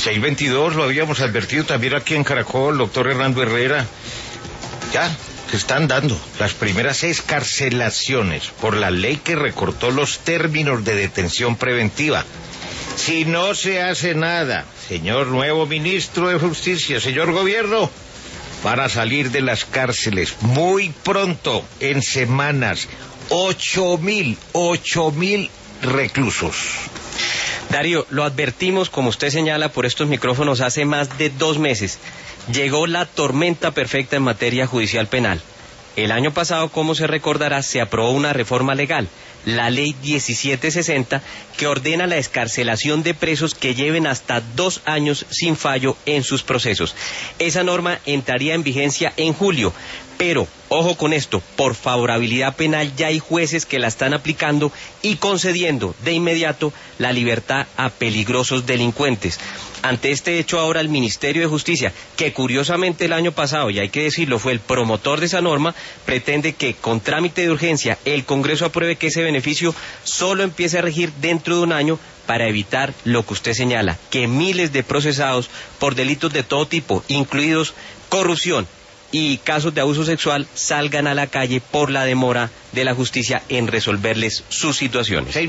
622, lo habíamos advertido también aquí en Caracol, doctor Hernando Herrera. Ya se están dando las primeras excarcelaciones por la ley que recortó los términos de detención preventiva. Si no se hace nada, señor nuevo ministro de Justicia, señor gobierno, van a salir de las cárceles muy pronto, en semanas, 8.000 reclusos. Darío, lo advertimos, como usted señala, por estos micrófonos hace más de 2 meses. Llegó la tormenta perfecta en materia judicial penal. El año pasado, como se recordará, se aprobó una reforma legal, la Ley 1760, que ordena la excarcelación de presos que lleven hasta 2 años sin fallo en sus procesos. Esa norma entraría en vigencia en julio, pero, ojo con esto, por favorabilidad penal ya hay jueces que la están aplicando y concediendo de inmediato la libertad a peligrosos delincuentes. Ante este hecho ahora el Ministerio de Justicia, que curiosamente el año pasado, y hay que decirlo, fue el promotor de esa norma, pretende que con trámite de urgencia el Congreso apruebe que ese beneficio solo empiece a regir dentro de 1 año para evitar lo que usted señala, que miles de procesados por delitos de todo tipo, incluidos corrupción y casos de abuso sexual, salgan a la calle por la demora de la justicia en resolverles sus situaciones.